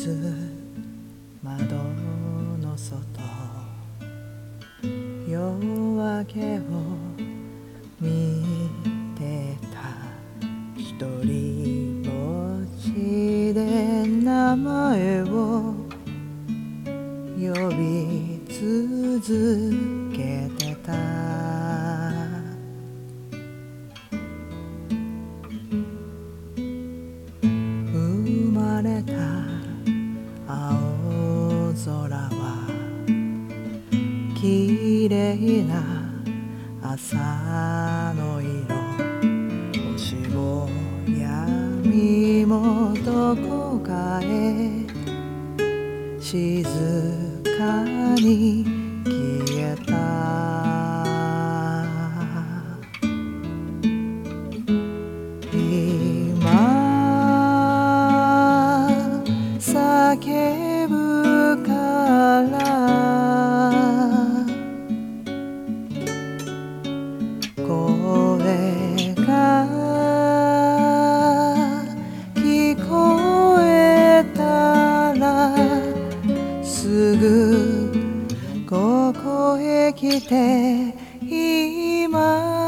窓の外夜明けを見てた一人ぼっちで名前を呼び続けてた生まれた青空は綺麗な朝の色星も闇もどこかへ静かに消えた今叫ぶから声が聞こえたらすぐここへ来て今